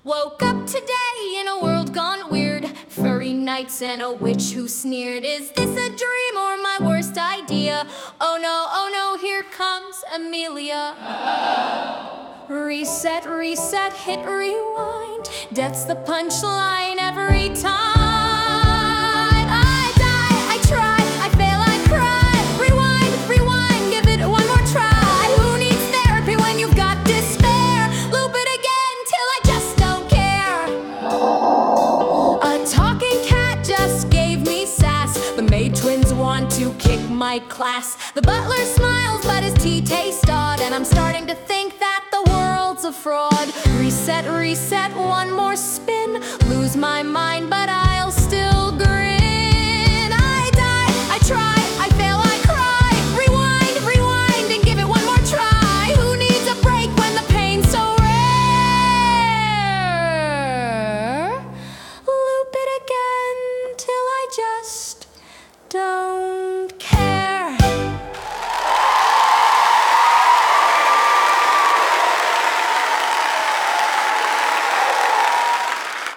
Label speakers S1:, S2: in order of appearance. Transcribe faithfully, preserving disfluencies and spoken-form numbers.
S1: Woke up today in a world gone weird. Furry nights and a witch who sneered. Is this a dream or my worst idea? Oh no, oh no, here comes Amelia. Reset, reset, hit rewind. Death's the punchline every time. I die, I try, I fail, I cry. Rewind, rewind, give it one more try. Who needs therapy when you've got despair? Loop it again till I just don't care. A talking cat just gave me sass. The maid twins want to kick my class. The butler smiles but his tea tastes odd, and I'm starting to think that the world's a fraud. Reset, reset, one more spin. Lose my mind but I